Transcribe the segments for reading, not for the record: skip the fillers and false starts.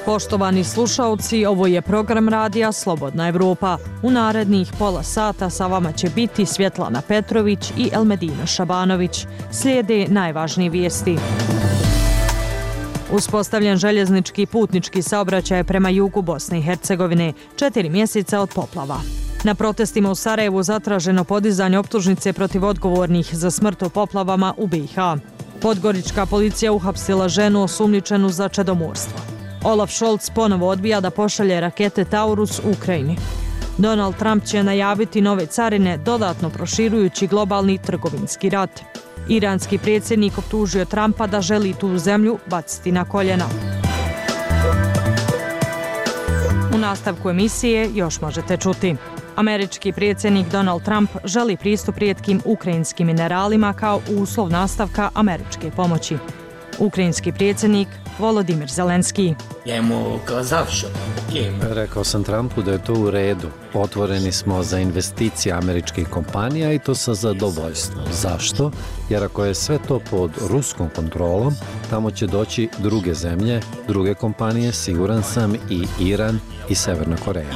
Poštovani slušaoci, ovo je program radija Slobodna Evropa. U narednih pola sata sa vama će biti Svjetlana Petrović i Elmedina Šabanović. Slijede najvažnije vijesti. Uspostavljen željeznički putnički saobraćaj prema jugu Bosne i Hercegovine 4 mjeseca od poplava. Na protestima u Sarajevu zatraženo podizanje optužnice protiv odgovornih za smrt u poplavama u BiH. Podgorička policija uhapsila ženu osumnjičenu za čedomorstvo. Olaf Scholz ponovo odbija da pošalje rakete Taurus u Ukrajini. Donald Trump će najaviti nove carine, dodatno proširujući globalni trgovinski rat. Iranski predsjednik optužio Trumpa da želi tu zemlju baciti na koljena. U nastavku emisije još možete čuti. Američki predsjednik Donald Trump želi pristup rijetkim ukrajinskim mineralima kao uslov nastavka američke pomoći. Ukrajinski predsjednik Volodimir Zelenski. Rekao sam Trumpu da je to u redu. Otvoreni smo za investicije američkih kompanija i to sa zadovoljstvom. Zašto? Jer ako je sve to pod ruskom kontrolom, tamo će doći druge zemlje, druge kompanije, siguran sam, i Iran i Severna Koreja.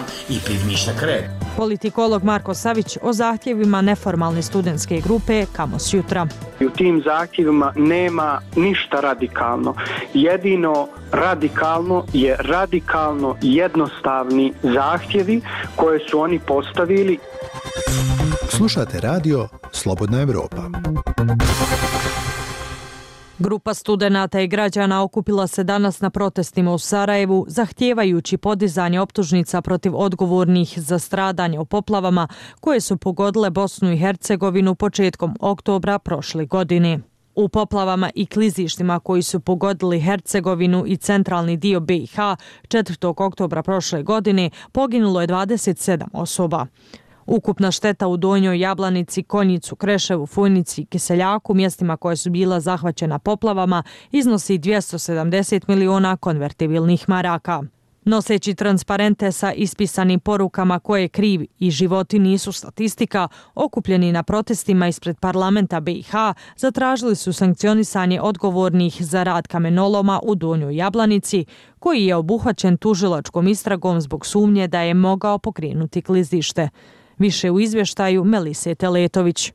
Politikolog Marko Savić o zahtjevima neformalne studentske grupe Kamos jutra. U tim zahtjevima nema ništa radikalno. Jedino radikalno je radikalno jednostavni zahtjevi koje su oni postavili. Slušate radio Slobodna Evropa. Grupa studenata i građana okupila se danas na protestima u Sarajevu, zahtijevajući podizanje optužnica protiv odgovornih za stradanje u poplavama koje su pogodile Bosnu i Hercegovinu početkom oktobra prošle godine. U poplavama i klizištima koji su pogodili Hercegovinu i centralni dio BiH 4. oktobra prošle godine poginulo je 27 osoba. Ukupna šteta u Donjoj Jablanici, Konjicu, Kreševu, Fujnici i Kiseljaku, mjestima koje su bila zahvaćena poplavama, iznosi 270 miliona konvertibilnih maraka. Noseći transparente sa ispisanim porukama koje kriv i životi nisu statistika, okupljeni na protestima ispred parlamenta BiH zatražili su sankcionisanje odgovornih za rad kamenoloma u Donjoj Jablanici, koji je obuhvaćen tužilačkom istragom zbog sumnje da je mogao pokrenuti klizište. Više u izvještaju Melise Teletović.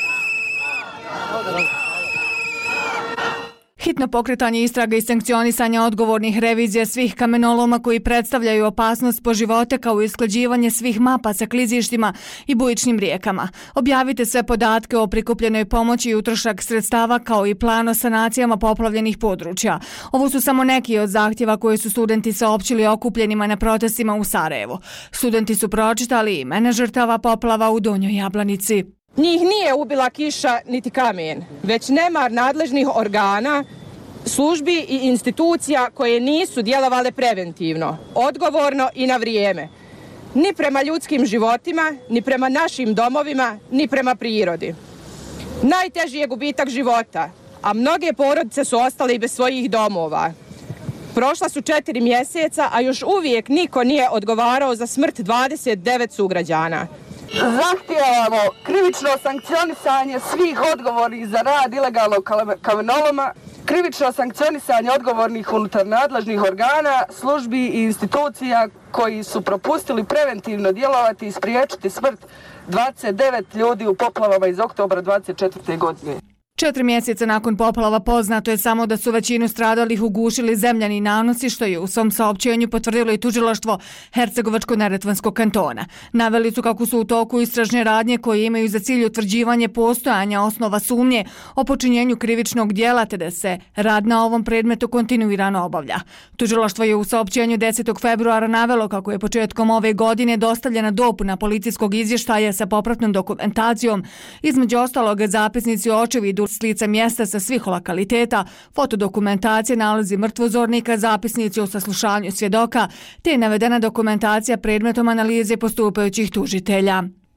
Hitno pokretanje istrage i sankcionisanje odgovornih, revizija svih kamenoloma koji predstavljaju opasnost po živote, kao i usklađivanje svih mapa sa klizištima i bujičnim rijekama. Objavite sve podatke o prikupljenoj pomoći i utrošak sredstava, kao i plan o sanacijama poplavljenih područja. Ovo su samo neki od zahtjeva koje su studenti saopćili okupljenima na protestima u Sarajevu. Studenti su pročitali imena žrtava poplava u Donjoj Jablanici. Njih nije ubila kiša niti kamen, već nemar nadležnih organa, službi i institucija koje nisu djelovale preventivno, odgovorno i na vrijeme. Ni prema ljudskim životima, ni prema našim domovima, ni prema prirodi. Najteži je gubitak života, a mnoge porodice su ostale i bez svojih domova. Prošla su 4 mjeseca, a još uvijek niko nije odgovarao za smrt 29 sugrađana. Zahtijevamo krivično sankcionisanje svih odgovornih za rad ilegalnog kamenoloma, krivično sankcionisanje odgovornih unutar nadležnih organa, službi i institucija koji su propustili preventivno djelovati i spriječiti smrt 29 ljudi u poplavama iz oktobra 24. godine. 4 mjeseca nakon poplava poznato je samo da su većinu stradalih ugušili zemljani nanosi, što je u svom saopćenju potvrdilo i tužilaštvo Hercegovačko-neretvanskog kantona. Naveli su kako su u toku istražne radnje koje imaju za cilj utvrđivanje postojanja osnova sumnje o počinjenju krivičnog djela, te da se rad na ovom predmetu kontinuirano obavlja. Tužilaštvo je u saopćenju 10. februara navelo kako je početkom ove godine dostavljena dopuna policijskog izvještaja sa popratnom dokumentacijom, između ostalog zapisnici o očevidu s lica mjesta sa svih lokaliteta, fotodokumentacije, nalazi mrtvozornika, zapisnici o saslušanju svjedoka, te je navedena dokumentacija predmetom analize postupajućih tužitelja.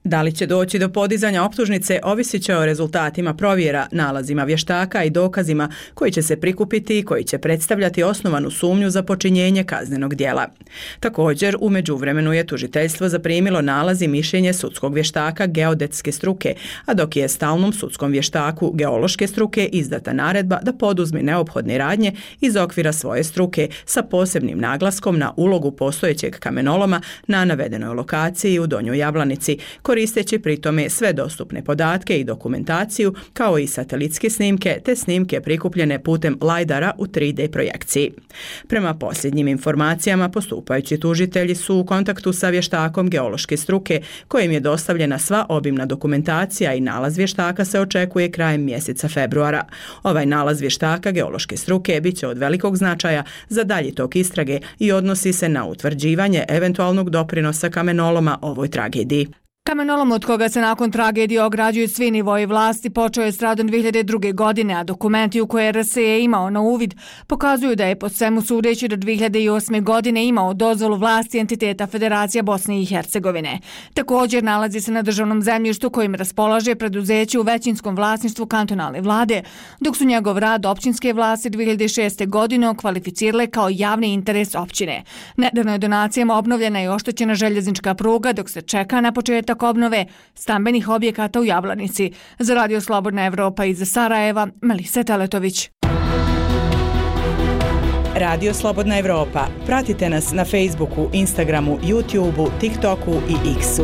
Da li će doći do podizanja optužnice ovisit će o rezultatima provjera, nalazima vještaka i dokazima koji će se prikupiti i koji će predstavljati osnovanu sumnju za počinjenje kaznenog djela. Također, u međuvremenu je tužiteljstvo zaprimilo nalaz i mišljenje sudskog vještaka geodetske struke, a dok je stalnom sudskom vještaku geološke struke izdata naredba da poduzme neophodne radnje iz okvira svoje struke sa posebnim naglaskom na ulogu postojećeg kamenoloma na navedenoj lokaciji u Donjoj Jablanici, koristeći pritome sve dostupne podatke i dokumentaciju kao i satelitske snimke te snimke prikupljene putem lajdara u 3D projekciji. Prema posljednjim informacijama, postupajući tužitelji su u kontaktu sa vještakom geološke struke kojim je dostavljena sva obimna dokumentacija i nalaz vještaka se očekuje krajem mjeseca februara. Ovaj nalaz vještaka geološke struke bit će od velikog značaja za dalji tok istrage i odnosi se na utvrđivanje eventualnog doprinosa kamenoloma ovoj tragediji. Kamenolom od koga se nakon tragedije ograđuju svi nivoji vlasti počeo je s radom 2002. godine, a dokumenti u koje RSE je imao na uvid pokazuju da je po svemu sudeći do 2008. godine imao dozvolu vlasti entiteta Federacija Bosne i Hercegovine. Također nalazi se na državnom zemljištu kojim raspolaže preduzeće u većinskom vlasništvu kantonalne vlade, dok su njegov rad općinske vlasti 2006. godine kvalificirale kao javni interes općine. Nedavno je donacijama obnovljena i oštećena željeznička pruga dok se čeka na početak obnove stambenih objekata u Jablanici. Za Radio Slobodna Evropa iz Sarajeva, Melisa Teletović. Radio Slobodna Evropa. Pratite nas na Facebooku, Instagramu, YouTubeu, TikToku i X-u.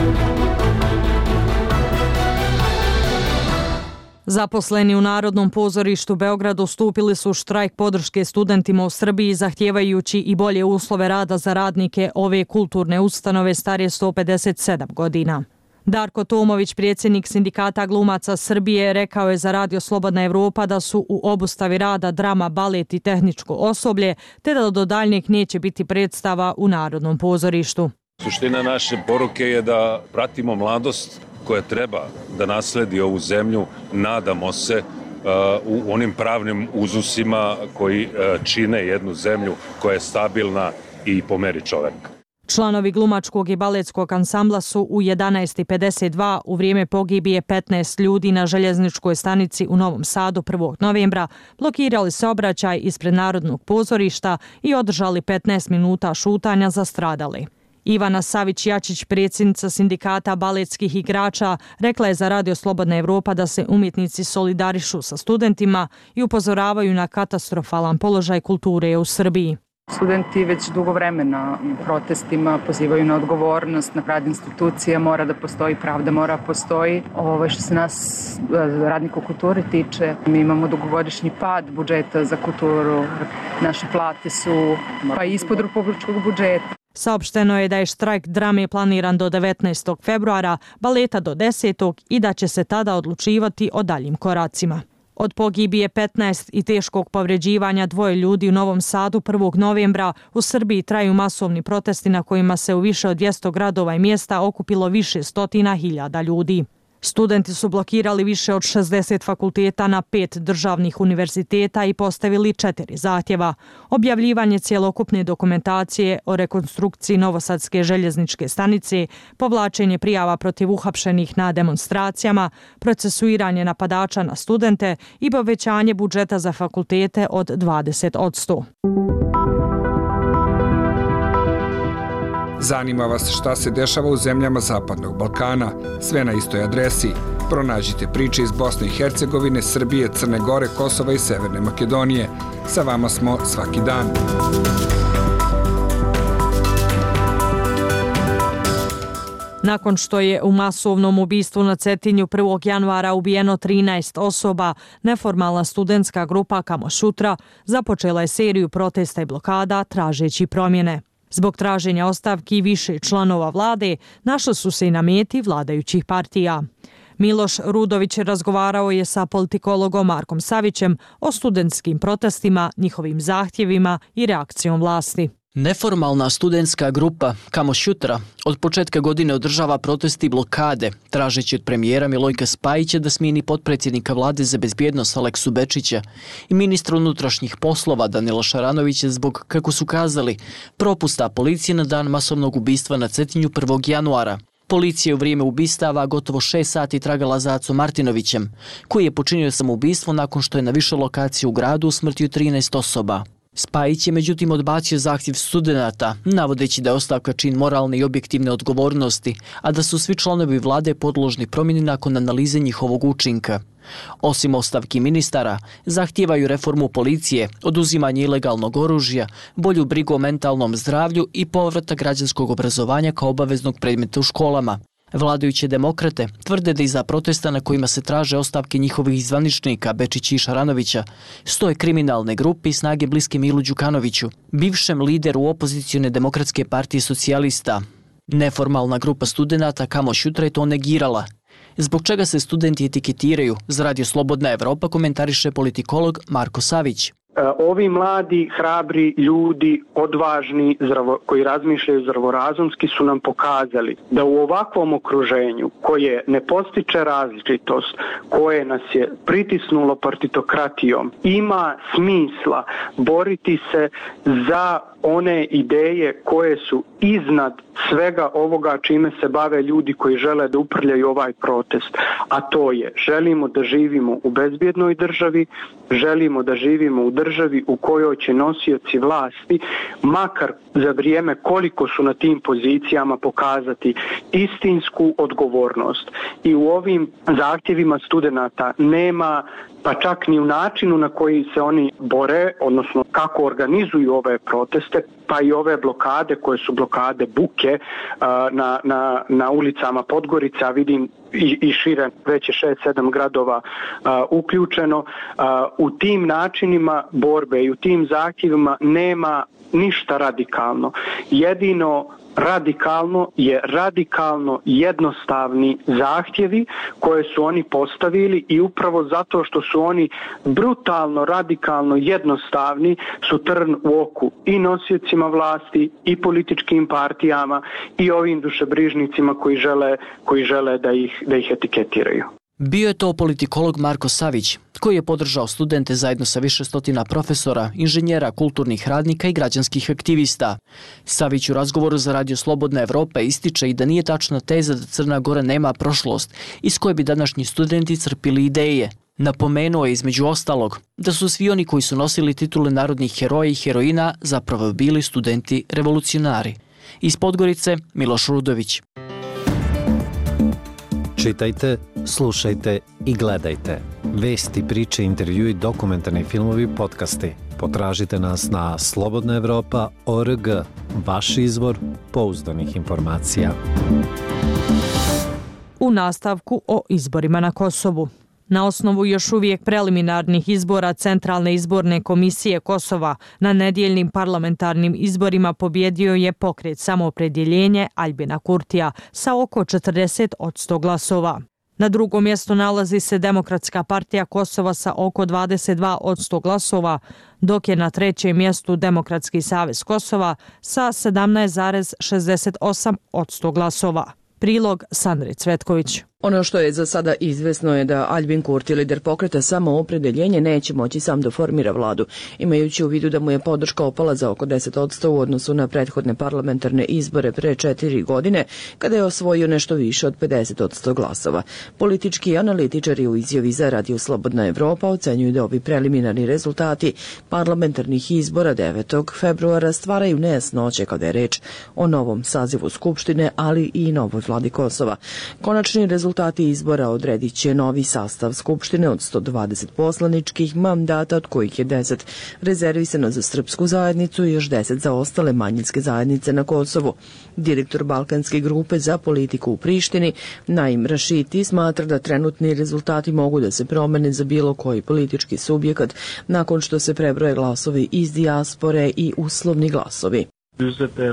Zaposleni u Narodnom pozorištu Beogradu stupili su u štrajk podrške studentima u Srbiji zahtijevajući i bolje uslove rada za radnike ove kulturne ustanove starije 157 godina. Darko Tomović, predsjednik Sindikata glumaca Srbije, rekao je za Radio Slobodna Evropa da su u obustavi rada drama, balet i tehničko osoblje, te da do daljnjeg neće biti predstava u Narodnom pozorištu. Suština naše poruke je da pratimo mladost koja treba da nasledi ovu zemlju, nadamo se, u onim pravnim uzusima koji čine jednu zemlju koja je stabilna i po meri čoveka. Članovi glumačkog i baletskog ansambla su u 11:52 u vrijeme pogibije 15 ljudi na željezničkoj stanici u Novom Sadu 1. novembra blokirali saobraćaj ispred Narodnog pozorišta i održali 15 minuta šutanja za stradali. Ivana Savić-Jačić, predsjednica Sindikata baletskih igrača, rekla je za Radio Slobodna Evropa da se umjetnici solidarišu sa studentima i upozoravaju na katastrofalan položaj kulture u Srbiji. Studenti već dugo vremena protestima pozivaju na odgovornost, na rad institucija, mora da postoji, pravda mora postoji. Što se nas, radnika u kulturi, tiče, mi imamo dugogodišnji pad budžeta za kulturu, naše plate su pa ispod republičkog budžeta. Saopšteno je da je štrajk drame planiran do 19. februara, baleta do 10. i da će se tada odlučivati o daljim koracima. Od pogibije 15 i teškog povređivanja 2 ljudi u Novom Sadu 1. novembra u Srbiji traju masovni protesti na kojima se u više od 200 gradova i mjesta okupilo više stotina hiljada ljudi. Studenti su blokirali više od 60 fakulteta na 5 državnih univerziteta i postavili 4 zahtjeva. Objavljivanje cjelokupne dokumentacije o rekonstrukciji Novosadske željezničke stanice, povlačenje prijava protiv uhapšenih na demonstracijama, procesuiranje napadača na studente i povećanje budžeta za fakultete od 20%. Zanima vas šta se dešava u zemljama Zapadnog Balkana? Sve na istoj adresi. Pronađite priče iz Bosne i Hercegovine, Srbije, Crne Gore, Kosova i Severne Makedonije. Sa vama smo svaki dan. Nakon što je u masovnom ubistvu na Cetinju 1. januara ubijeno 13 osoba, neformalna studentska grupa Kamošutra započela je seriju protesta i blokada tražeći promjene. Zbog traženja ostavki više članova vlade našli su se i na meti vladajućih partija. Miloš Rudović razgovarao je sa politikologom Markom Savićem o studentskim protestima, njihovim zahtjevima i reakcijom vlasti. Neformalna studentska grupa Kamošutra od početka godine održava protesti i blokade, tražeći od premijera Milojka Spajića da smijeni potpredsjednika vlade za bezbjednost Aleksu Bečića i ministra unutrašnjih poslova Danila Šaranovića zbog, kako su kazali, propusta policije na dan masovnog ubistva na Cetinju 1. januara. Policija je u vrijeme ubistava gotovo 6 sati tragala za Acom Martinovićem, koji je počinio samoubistvo nakon što je na više lokacija u gradu usmrtio 13 osoba. Spajić je međutim odbacio zahtjev studenata, navodeći da je ostavka čin moralne i objektivne odgovornosti, a da su svi članovi vlade podložni promjeni nakon analize njihovog učinka. Osim ostavki ministara, zahtijevaju reformu policije, oduzimanje ilegalnog oružja, bolju brigu o mentalnom zdravlju i povratak građanskog obrazovanja kao obaveznog predmeta u školama. Vladajuće demokrate tvrde da iza protesta na kojima se traže ostavke njihovih zvaničnika Bečića i Šaranovića stoje kriminalne grupe i snage bliske Milu Đukanoviću, bivšem lideru opozicione demokratske partije socijalista. Neformalna grupa studenata Kamo Šutra je to negirala. Zbog čega se studenti etiketiraju, za Radio Slobodna Evropa komentariše politikolog Marko Savić. Ovi mladi, hrabri ljudi, odvažni, koji razmišljaju zdravorazumski su nam pokazali da u ovakvom okruženju koje ne postiče različitost, koje nas je pritisnulo partitokratijom, ima smisla boriti se za one ideje koje su iznad svega ovoga čime se bave ljudi koji žele da uprljaju ovaj protest. A to je, želimo da živimo u bezbjednoj državi, želimo da živimo u državi u kojoj će nosioci vlasti, makar za vrijeme koliko su na tim pozicijama, pokazati istinsku odgovornost. I u ovim zahtjevima studenata nema, pa čak ni u načinu na koji se oni bore, odnosno kako organizuju ove proteste, pa i ove blokade koje su blokade buke na ulicama Podgorica, vidim i šire, već je 6-7 gradova uključeno. U tim načinima borbe i u tim zahtjevima nema ništa radikalno. Jedino radikalno je radikalno jednostavni zahtjevi koje su oni postavili i upravo zato što su oni brutalno, radikalno jednostavni su trn u oku i nosiocima vlasti i političkim partijama i ovim dušebrižnicima koji žele da ih etiketiraju. Bio je to politikolog Marko Savić, koji je podržao studente zajedno sa više stotina profesora, inženjera, kulturnih radnika i građanskih aktivista. Savić u razgovoru za Radio Slobodna Evropa ističe i da nije tačna teza da Crna Gora nema prošlost, iz koje bi današnji studenti crpili ideje. Napomenuo je između ostalog da su svi oni koji su nosili titule narodnih heroja i heroina zapravo bili studenti revolucionari. Iz Podgorice, Miloš Rudović. Čitajte, slušajte i gledajte. Vesti, priče, intervjui, dokumentarni filmovi, podcasti. Potražite nas na slobodnaevropa.org, vaš izvor pouzdanih informacija. U nastavku o izborima na Kosovu. Na osnovu još uvijek preliminarnih izbora Centralne izborne komisije Kosova na nedjeljnim parlamentarnim izborima pobjedio je pokret Samoopredjeljenje Aljbina Kurtija sa oko 40% glasova. Na drugom mjestu nalazi se Demokratska partija Kosova sa oko 22% glasova, dok je na trećem mjestu Demokratski savez Kosova sa 17,68% glasova. Prilog Sandri Cvetković. Ono što je za sada izvesno je da Aljbin Kurti, lider pokreta Samoopredjeljenje, neće moći sam da formira vladu, imajući u vidu da mu je podrška opala za oko 10% u odnosu na prethodne parlamentarne izbore pre 4 godine, kada je osvojio nešto više od 50% glasova. Politički analitičari u izjavi za Radio Slobodna Evropa ocenjuju da ovi preliminarni rezultati parlamentarnih izbora 9. februara stvaraju nejasnoće kada je reč o novom sazivu Skupštine, ali i novoj vladi Kosova. Konačni rezultati izbora odredit će novi sastav Skupštine od 120 poslaničkih mandata, od kojih je 10 rezervisano za srpsku zajednicu i još 10 za ostale manjinske zajednice na Kosovu. Direktor Balkanske grupe za politiku u Prištini, Naim Rašiti, smatra da trenutni rezultati mogu da se promene za bilo koji politički subjekat nakon što se prebroje glasovi iz dijaspore i uslovni glasovi. 22%.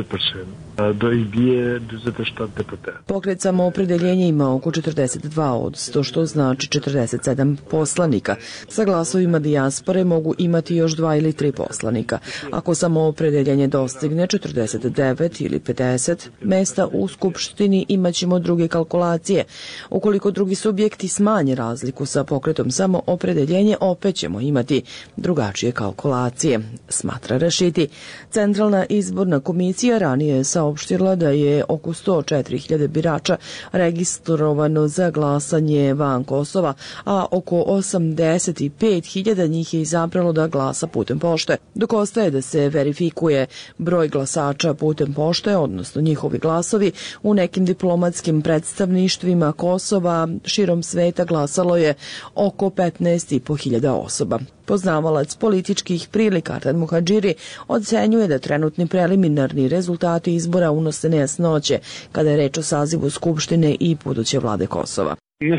Pokret Samoopredjeljenje ima oko 42%, što znači 47 poslanika. Sa glasovima dijaspore mogu imati još 2 ili 3 poslanika. Ako Samoopredjeljenje dostigne 49 ili 50 mesta u Skupštini, imaćemo druge kalkulacije. Ukoliko drugi subjekti smanje razliku sa pokretom Samoopredjeljenje, opet ćemo imati drugačije kalkulacije, smatra Rašiti. Centralna izborna komisija komisija ranije je saopštila da je oko 104.000 birača registrovano za glasanje van Kosova, a oko 85.000 njih je izabralo da glasa putem pošte, dok ostaje da se verifikuje broj glasača putem pošte, odnosno njihovi glasovi. U nekim diplomatskim predstavništvima Kosova širom sveta glasalo je oko 15.500 osoba. Poznavalac političkih prilika Artan Muhadžiri ocenjuje da trenutni preliminarni rezultati izbora unose nejasnoće kada je reč o sazivu Skupštine i buduće vlade Kosova.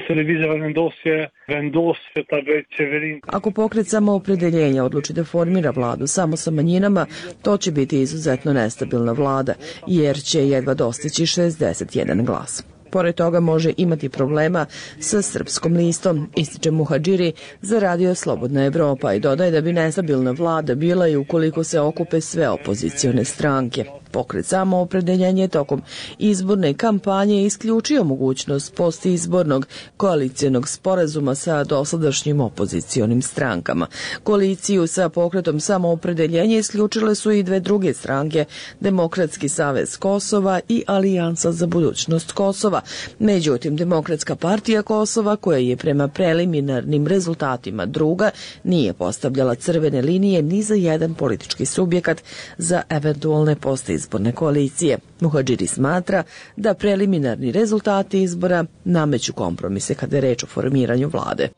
Ako pokret Samoopredeljenja odluči da formira vladu samo sa manjinama, to će biti izuzetno nestabilna vlada, jer će jedva dostići 61 glas. Pored toga može imati problema sa Srpskom listom, ističe Muhadžiri za Radio Slobodna Evropa i dodaje da bi nestabilna vlada bila i ukoliko se okupe sve opozicione stranke. Pokret Samoopredeljenje tokom izborne kampanje isključio mogućnost postizbornog koalicijonog sporazuma sa dosadašnjim opozicionim strankama. Koaliciju sa pokretom Samoopredeljenje isključile su i dve druge stranke, Demokratski savez Kosova i Alijansa za budućnost Kosova. Međutim, Demokratska partija Kosova, koja je prema preliminarnim rezultatima druga, nije postavljala crvene linije ni za jedan politički subjekat za eventualne postizborne koalicije. Muhadžiri smatra da preliminarni rezultati izbora nameću kompromise kada je reč o formiranju vlade.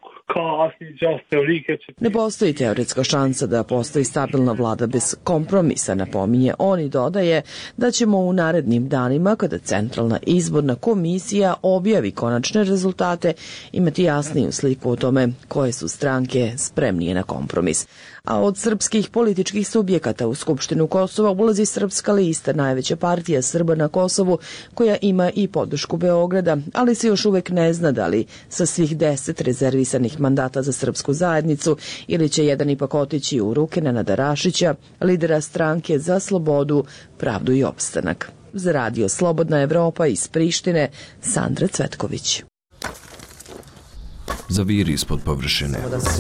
Ne postoji teoretska šansa da postoji stabilna vlada bez kompromisa, napominje on i dodaje da ćemo u narednim danima, kada Centralna izborna komisija objavi konačne rezultate, imati jasniju sliku o tome koje su stranke spremnije na kompromis. A od srpskih političkih subjekata u Skupštinu Kosova ulazi Srpska lista, najveća partija Srba na Kosovu, koja ima i podršku Beograda, ali se još uvek ne zna da li sa svih 10 rezervisanih mandata za srpsku zajednicu ili će jedan ipak otići u ruke Nenada Rašića, lidera stranke za slobodu, pravdu i opstanak. Za Radio Slobodna Evropa iz Prištine, Sandra Cvetković. Zaviri ispod površine.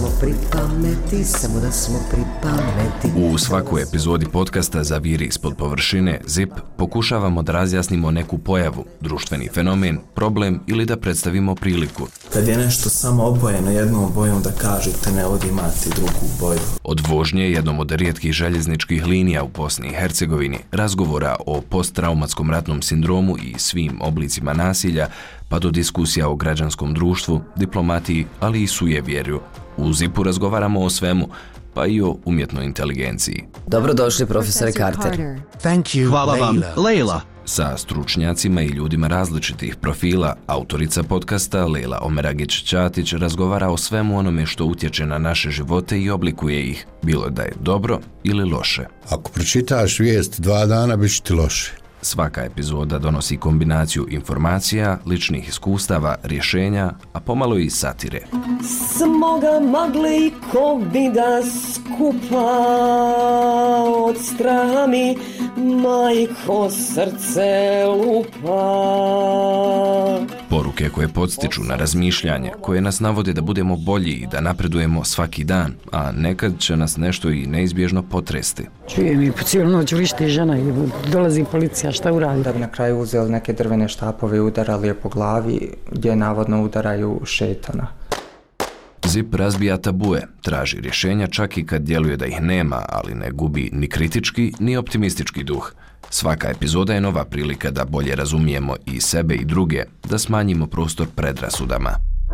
U svakoj epizodi podcasta Zaviri ispod površine, ZIP, pokušavamo da razjasnimo neku pojavu, društveni fenomen, problem ili da predstavimo priliku. Kad je nešto samo obojeno jednom bojom, da kažete ne ovdje imate drugu boju. Od vožnje jednom od rijetkih željezničkih linija u Bosni i Hercegovini, razgovora o posttraumatskom ratnom sindromu i svim oblicima nasilja, pa do diskusija o građanskom društvu, diplomatiji, ali i sujevjerju. U ZIP-u razgovaramo o svemu, pa i o umjetnoj inteligenciji. Dobrodošli, profesore Carter. Hvala vam, Leila. Sa stručnjacima i ljudima različitih profila, autorica podcasta Leila Omeragić-Ćatić razgovara o svemu onome što utječe na naše živote i oblikuje ih, bilo da je dobro ili loše. Ako pročitaš vijest 2 dana, bit će ti loše. Svaka epizoda donosi kombinaciju informacija, ličnih iskustava, rješenja, a pomalo i satire. Smoga magle i kovida skupa od straha mi majko srce lupa. Poruke koje podstiču na razmišljanje, koje nas navode da budemo bolji i da napredujemo svaki dan, a nekad će nas nešto i neizbježno potresti. Čujem i po cijelu noć vrišti žena i dolazi policija, šta uradi? Da bi na kraju uzeli neke drvene štapove i udarali je po glavi, gdje navodno udaraju šetana. ZIP razbija tabue, traži rješenja čak i kad djeluje da ih nema, ali ne gubi ni kritički, ni optimistički duh. Svaka epizoda je nova prilika da bolje razumijemo i sebe i druge, da smanjimo prostor predrasudama.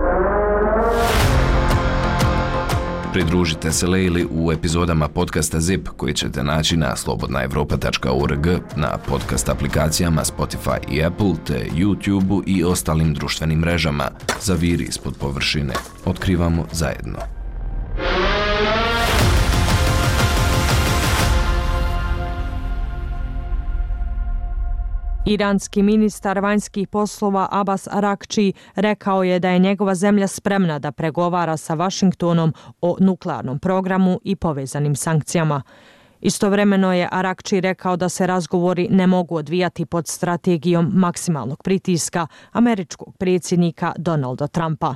Pridružite se Leili u epizodama podcasta ZIP koji ćete naći na slobodnaevropa.org, na podcast aplikacijama Spotify i Apple, te YouTube-u i ostalim društvenim mrežama. Zaviri ispod površine. Otkrivamo zajedno. Iranski ministar vanjskih poslova Abbas Arakči rekao je da je njegova zemlja spremna da pregovara sa Vašingtonom o nuklearnom programu i povezanim sankcijama. Istovremeno je Arakči rekao da se razgovori ne mogu odvijati pod strategijom maksimalnog pritiska američkog predsjednika Donalda Trumpa.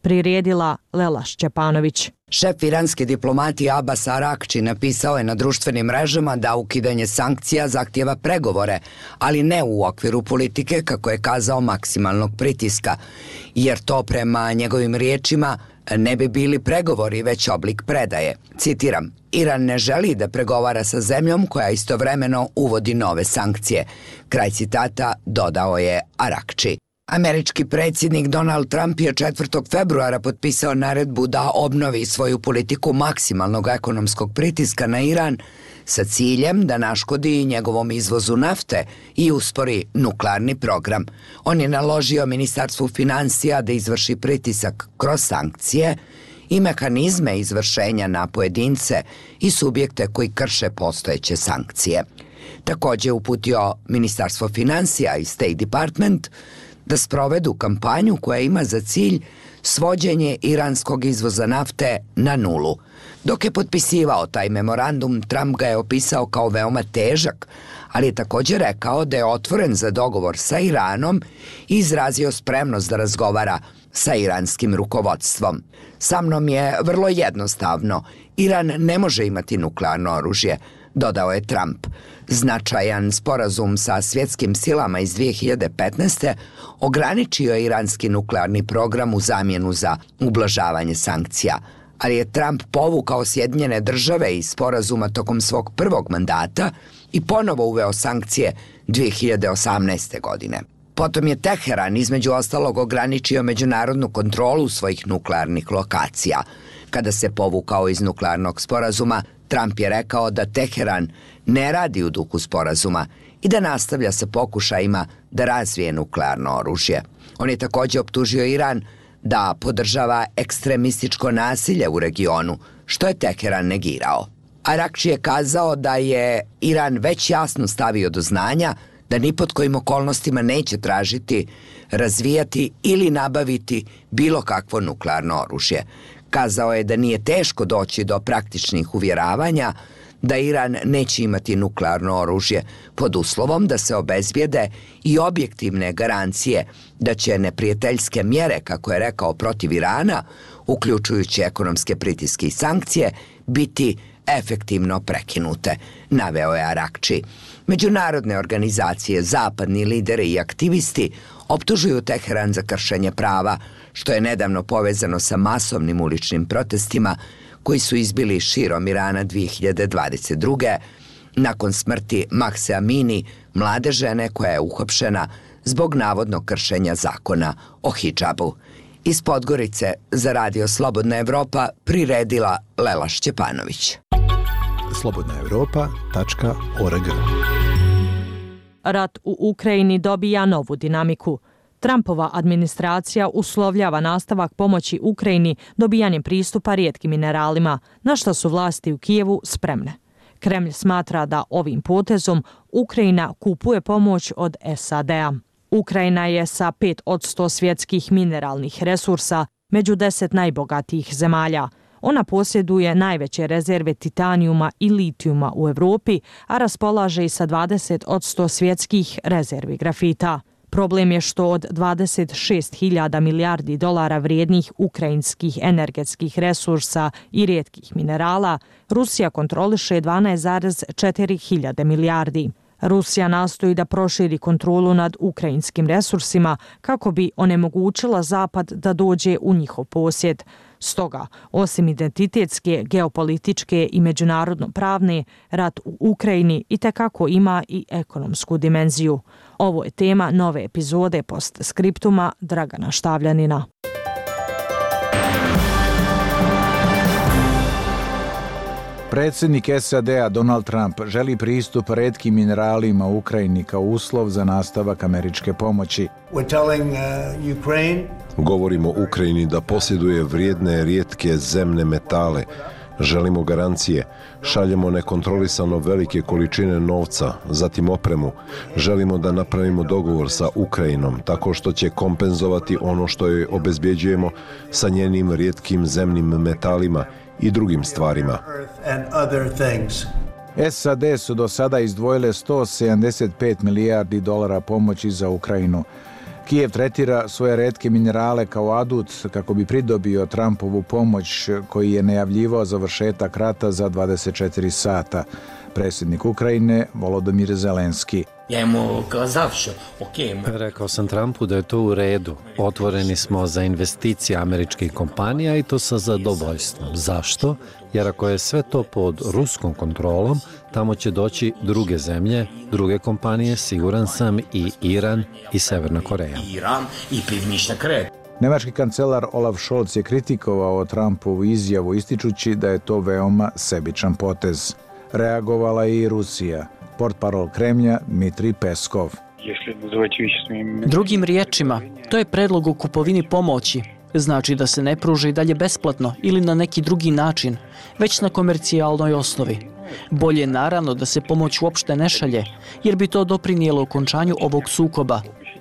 priredila Lela Šćepanović. Šef iranske diplomatije Abbas Arakči napisao je na društvenim mrežama da ukidanje sankcija zahtijeva pregovore, ali ne u okviru politike, kako je kazao, maksimalnog pritiska, jer to prema njegovim riječima ne bi bili pregovori, već oblik predaje. Citiram, Iran ne želi da pregovara sa zemljom koja istovremeno uvodi nove sankcije. Kraj citata, dodao je Arakči. Američki predsjednik Donald Trump je 4. februara potpisao naredbu da obnovi svoju politiku maksimalnog ekonomskog pritiska na Iran sa ciljem da naškodi njegovom izvozu nafte i uspori nuklearni program. On je naložio Ministarstvu financija da izvrši pritisak kroz sankcije i mehanizme izvršenja na pojedince i subjekte koji krše postojeće sankcije. Također je uputio Ministarstvo financija i State Department da sprovedu kampanju koja ima za cilj svođenje iranskog izvoza nafte na nulu. Dok je potpisivao taj memorandum, Trump ga je opisao kao veoma težak, ali je također rekao da je otvoren za dogovor sa Iranom i izrazio spremnost da razgovara sa iranskim rukovodstvom. Sa mnom je vrlo jednostavno. Iran ne može imati nuklearno oružje, dodao je Trump. Značajan sporazum sa svjetskim silama iz 2015. ograničio je iranski nuklearni program u zamjenu za ublažavanje sankcija, ali je Trump povukao Sjedinjene Države iz sporazuma tokom svog prvog mandata i ponovo uveo sankcije 2018. godine. Potom je Teheran između ostalog ograničio međunarodnu kontrolu svojih nuklearnih lokacija. Kada se povukao iz nuklearnog sporazuma, Trump je rekao da Teheran ne radi u duhu sporazuma i da nastavlja sa pokušajima da razvije nuklearno oružje. On je također optužio Iran da podržava ekstremističko nasilje u regionu, što je Teheran negirao. Arakči je kazao da je Iran već jasno stavio do znanja da ni pod kojim okolnostima neće tražiti, razvijati ili nabaviti bilo kakvo nuklearno oružje. Kazao je da nije teško doći do praktičnih uvjeravanja da Iran neće imati nuklearno oružje pod uslovom da se obezbijede i objektivne garancije da će neprijateljske mjere, kako je rekao, protiv Irana, uključujući ekonomske pritiske i sankcije, biti efektivno prekinute, naveo je Arakči. Međunarodne organizacije, zapadni lideri i aktivisti optužuju Teheran za kršenje prava, što je nedavno povezano sa masovnim uličnim protestima koji su izbili širom Irana 2022. nakon smrti Mahse Amini, mlade žene koja je uhapšena zbog navodnog kršenja zakona o hidžabu. Iz Podgorice za Radio Slobodna Evropa priredila Lela Šćepanović. slobodnaevropa.org. Rat u Ukrajini dobija novu dinamiku. Trumpova administracija uslovljava nastavak pomoći Ukrajini dobijanjem pristupa rijetkim mineralima, na što su vlasti u Kijevu spremne. Kremlj smatra da ovim potezom Ukrajina kupuje pomoć od SAD-a. Ukrajina je sa 5% svjetskih mineralnih resursa među 10 najbogatijih zemalja. Ona posjeduje najveće rezerve titanijuma i litijuma u Evropi, a raspolaže i sa 20% svjetskih rezervi grafita. Problem je što od 26.000 milijardi dolara vrijednih ukrajinskih energetskih resursa i rijetkih minerala, Rusija kontroliše 12,4 milijardi. Rusija nastoji da proširi kontrolu nad ukrajinskim resursima kako bi onemogućila Zapad da dođe u njihov posjed. Stoga, osim identitetske, geopolitičke i međunarodno-pravne, rat u Ukrajini itekako ima i ekonomsku dimenziju. Ovo je tema nove epizode Postskriptuma Dragana Štavljanina. Predsjednik SAD-a Donald Trump želi pristup retkim mineralima u Ukrajini kao uslov za nastavak američke pomoći. Govorimo Ukrajini da posjeduje vrijedne rijetke zemne metale. Želimo garancije. Šaljemo nekontrolisano velike količine novca, zatim opremu. Želimo da napravimo dogovor sa Ukrajinom tako što će kompenzovati ono što joj obezbjeđujemo sa njenim rijetkim zemnim metalima i drugim stvarima. SAD su do sada izdvojile $175 milijardi pomoći za Ukrajinu. Kijev tretira svoje retke minerale kao adut kako bi pridobio Trumpovu pomoć koji je najavljivao završetak rata za 24 sata. Predsjednik Ukrajine Volodymyr Zelenski. Rekao sam Trumpu da je to u redu. Otvoreni smo za investicije američkih kompanija i to sa zadovoljstvom. Zašto? Jer ako je sve to pod ruskom kontrolom, tamo će doći druge zemlje, druge kompanije, siguran sam, i Iran i Severna Koreja. Nemački kancelar Olaf Scholz je kritikovao Trumpovu izjavu ističući da je to veoma sebičan potez. Reagovala je i Rusija. Portparol Kremlja Dmitrij Peskov. Drugim riječima, to je predlog o kupovini pomoći. Znači da se ne pruža i dalje besplatno ili na neki drugi način, već na komercijalnoj osnovi. Bolje je naravno da se pomoć uopšte ne šalje, jer bi to doprinijelo okončanju ovog sukoba.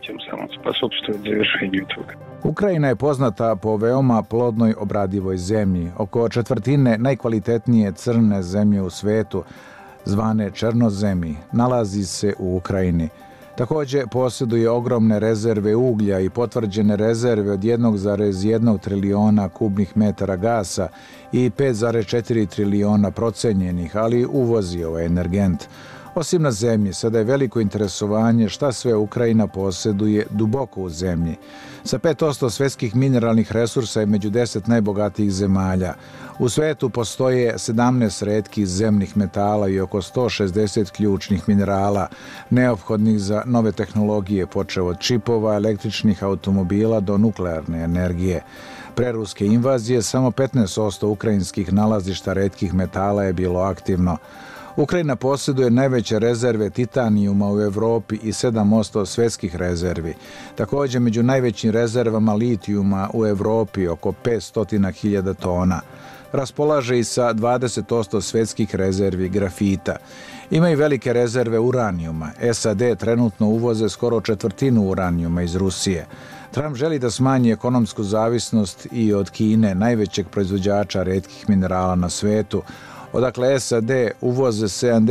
Ukrajina je poznata po veoma plodnoj obradivoj zemlji. Oko četvrtine najkvalitetnije crne zemlje u svetu, zvane černozemi, nalazi se u Ukrajini. Također posjeduje ogromne rezerve uglja i potvrđene rezerve od 1,1 triliona kubnih metara gasa i 5,4 triliona procenjenih, ali uvozi ovaj energent. Osim na zemlji, sada je veliko interesovanje šta sve Ukrajina posjeduje duboko u zemlji. Sa 5% svjetskih mineralnih resursa je među 10 najbogatijih zemalja. U svetu postoje 17 retkih zemnih metala i oko 160 ključnih minerala, neophodnih za nove tehnologije, počev od čipova, električnih automobila do nuklearne energije. Pre ruske invazije samo 15% ukrajinskih nalazišta retkih metala je bilo aktivno. Ukrajina posjeduje najveće rezerve titanijuma u Evropi i 7% svjetskih rezervi. Također među najvećim rezervama litijuma u Evropi oko 500.000 tona. Raspolaže i sa 20% svjetskih rezervi grafita. Ima i velike rezerve uranijuma. SAD trenutno uvoze skoro četvrtinu uranijuma iz Rusije. Trump želi da smanji ekonomsku zavisnost i od Kine, najvećeg proizvođača retkih minerala na svetu, odakle SAD uvoze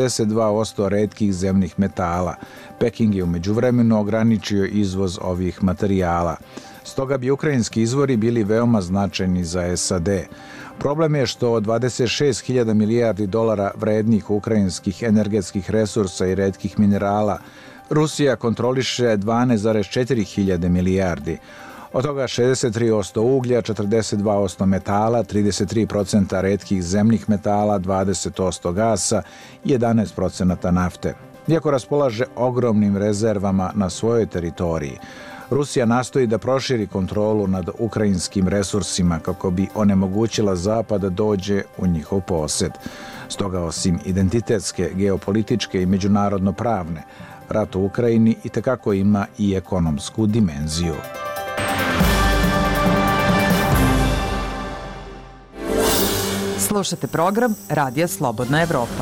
72% retkih zemnih metala. Peking je u međuvremenu ograničio izvoz ovih materijala. Stoga bi ukrajinski izvori bili veoma značajni za SAD. Problem je što od 26.000 milijardi dolara vrednih ukrajinskih energetskih resursa i retkih minerala, Rusija kontroliše 12,4 hiljade milijardi. Od toga 63% uglja, 42% metala, 33% retkih zemnih metala, 20% gasa i 11% nafte. Iako raspolaže ogromnim rezervama na svojoj teritoriji, Rusija nastoji da proširi kontrolu nad ukrajinskim resursima kako bi onemogućila Zapad da dođe u njihov posjed. Stoga osim identitetske, geopolitičke i međunarodno pravne, rat u Ukrajini itekako ima i ekonomsku dimenziju. Slušate program Radija Slobodna Evropa.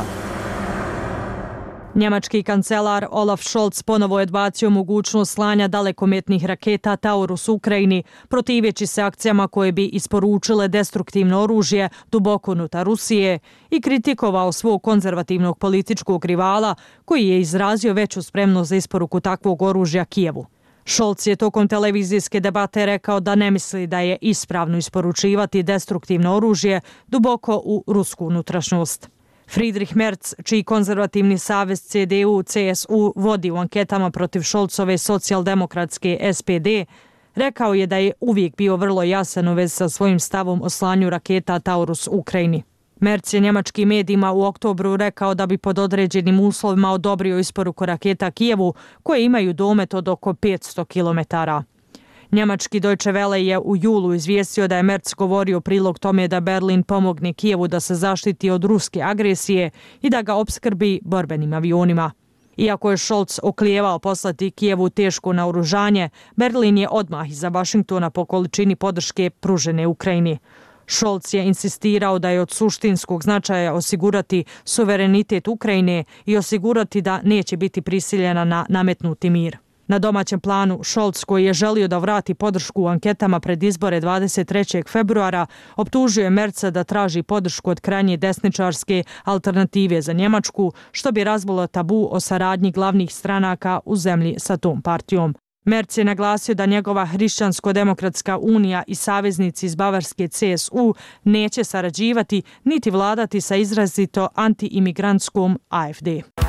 Njemački kancelar Olaf Scholz ponovo je odbacio mogućnost slanja dalekometnih raketa Taurus Ukrajini, protiveći se akcijama koje bi isporučile destruktivno oružje duboko unutar Rusije i kritikovao svog konzervativnog političkog rivala koji je izrazio veću spremnost za isporuku takvog oružja Kijevu. Scholz je tokom televizijske debate rekao da ne misli da je ispravno isporučivati destruktivno oružje duboko u rusku unutrašnjost. Friedrich Merz, čiji konzervativni savez CDU-CSU vodi u anketama protiv Scholzove socijaldemokratske SPD, rekao je da je uvijek bio vrlo jasan u vezi sa svojim stavom o slanju raketa Taurus Ukrajini. Merz je njemačkim medijima u oktobru rekao da bi pod određenim uslovima odobrio isporuku raketa Kijevu, koje imaju domet od oko 500 km. Njemački Deutsche Welle je u julu izvijestio da je Merz govorio prilog tome da Berlin pomogne Kijevu da se zaštiti od ruske agresije i da ga opskrbi borbenim avionima. Iako je Scholz oklijevao poslati Kijevu teško naoružanje, Berlin je odmah iza Vašingtona po količini podrške pružene Ukrajini. Scholz je insistirao da je od suštinskog značaja osigurati suverenitet Ukrajine i osigurati da neće biti prisiljena na nametnuti mir. Na domaćem planu, Scholz, koji je želio da vrati podršku u anketama pred izbore 23. februara, optužio je Merza da traži podršku od krajnje desničarske alternative za Njemačku, što bi razbilo tabu o saradnji glavnih stranaka u zemlji sa tom partijom. Merz je naglasio da njegova Hrišćansko-demokratska unija i saveznici iz Bavarske CSU neće sarađivati niti vladati sa izrazito antiimigrantskom AfD.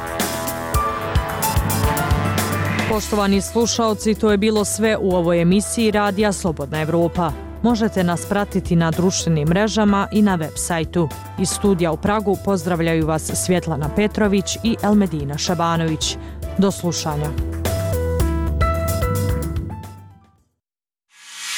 Poštovani slušaoci, to je bilo sve u ovoj emisiji Radija Slobodna Evropa. Možete nas pratiti na društvenim mrežama i na web sajtu. Iz studija u Pragu pozdravljaju vas Svjetlana Petrović i Elmedina Šabanović. Do slušanja.